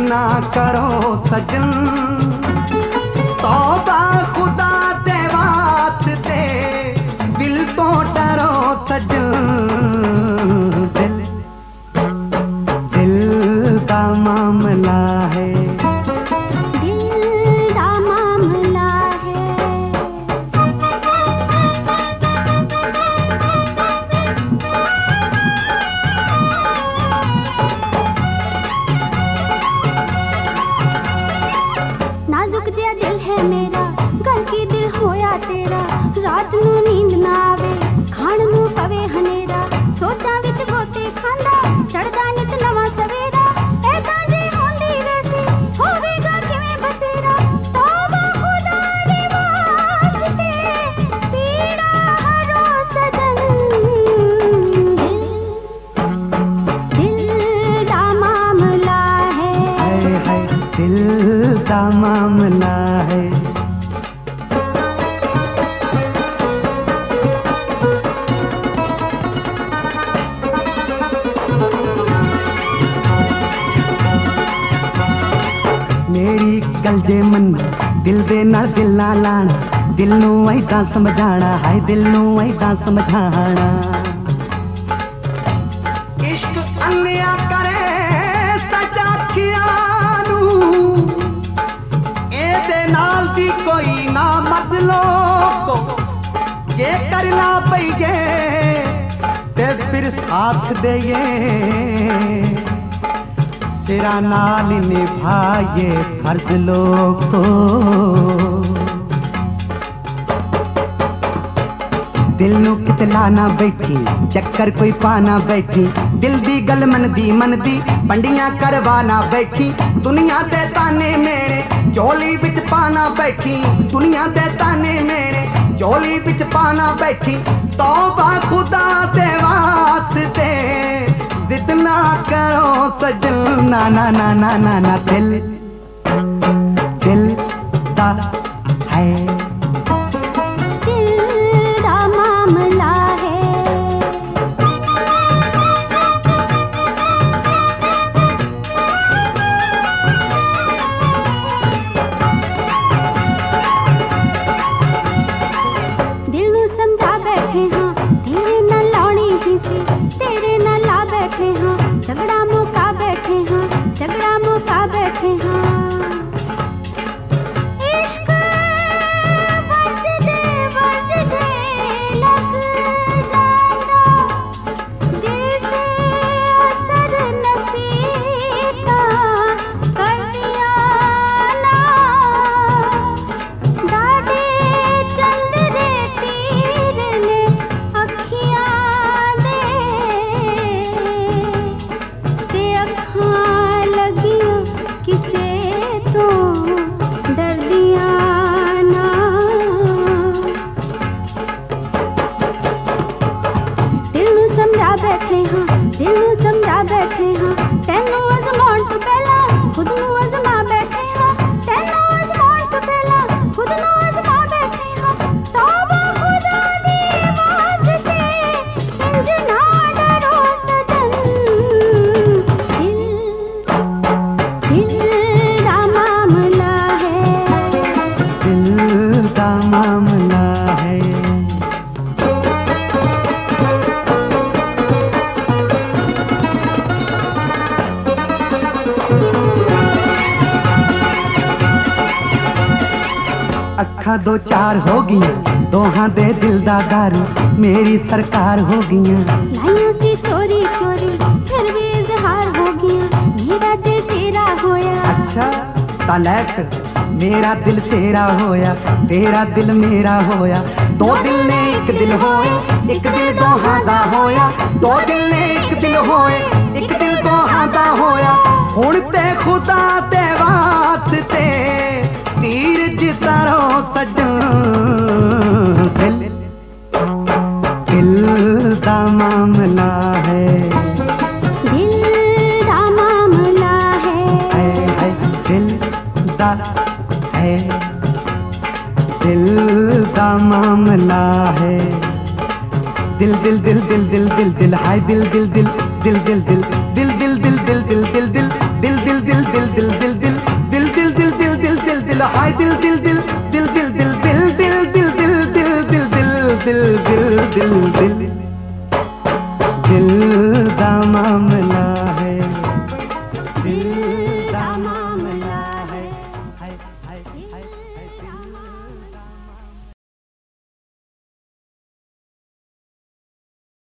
ना करो सजन, तौबा खुदा दे वास्ते, दिल तो डरो सजन। दिल दा मामला है, दिल दा मामला है। नाजुक जिहा दिल है मेरा, गल की दिल होया तेरा। रात नू नींद ना आवे, खाण नू पवे हनेरा। सोचां विच गोते खांदा, चढ़दा नित नवां सवेरा। ऐदां जे होंदी वैसी, होवेगा किवें बसेरा। तौबा खुदा दे वास्ते, पीड़ा हरो सजन। दिल दा मामला है, हाय दिल दा मामला है। मेरी गल जे मन, दिल दे नाल दिल ना लाना। दिल नू ऐदां समझाना, हाय दिल नू ऐदां समझाना। इश्क अन्निया करे सजा खियानू, एदे नाल दी कोई ना मजलो को। जे करना पईगे ते फिर साथ देइए, तेरा नाल निभाए फर्ज लोग को। दिल नू किते लाना बैठी, चक्कर कोई पाना बैठी। दिल दी गल मनदी पंडियां करवाना बैठी। दुनिया दे ताने मेरे झोली विच पाना बैठी। दुनिया दे ताने मेरे झोली विच पाना बैठी। तौबा खुदा दे वास्ते, जिद ना करो सजन। ना ना ना ना ना ना, दिल दा है, दिल दा मामला है। दिल नू समझा बैठे हाँ, तेरे नाल लाउणी ही सी। तेरे नाल ला बैठे हाँ, झगड़ा मुका बैठे हाँ। झगड़ा मुका बैठे हाँ। इश्क वजदे लग जांदा, दिल ते असर नसीता करदियां ना। डाडे चंदरे तीर ने अखियां दे, ते अखां लगियां किसे तो डरदियां ना। दिल नू समझा बैठे हाँ, दिल नू समझा बैठे हाँ। तैनू अजमाउण तो पहला खुद नू अजमा बैठे हाँ। तैनू अजमाउण तो पहला खुद नू अजमा बैठे हाँ। तौबा खुदा दी वास्ते, इंज ना डरो सजन। दिल दा मामला है, दिल दा मामला है। अखा दो चार हो गईयां, दोहां दे दिल दा दारू मेरी सरकार हो गईयां। लाइयां सी चोरी चोरी, फिर भी इजहार हो गया। मेरा दिल तेरा होया। अच्छा तलैक, मेरा दिल तेरा होया, तेरा दिल मेरा होया। दो दिल ने एक दिल होए, एक दिल दोहां दा होया। दो दिल ने एक दिल होए, एक दिल दोहां दा होया। हुण ते खुदा दे वास्ते, तीर जितारो सजन। दिल दा मामला है, दिल दा मामला है। दिल दा है, दिल दा मामला है। दिल दिल दिल दिल दिल दिल दिल हाय दिल दिल दिल दिल दिल दिल दिल दिल दिल दिल दिल दिल दिल दिल दिल दिल दिल दिल दिल दिल दिल दिल दिल दिल दिल दिल दिल हाय दिल दिल दिल दिल दिल दिल दिल दिल दिल दिल दिल दिल दिल दिल दिल दिल दिल दिल दामा में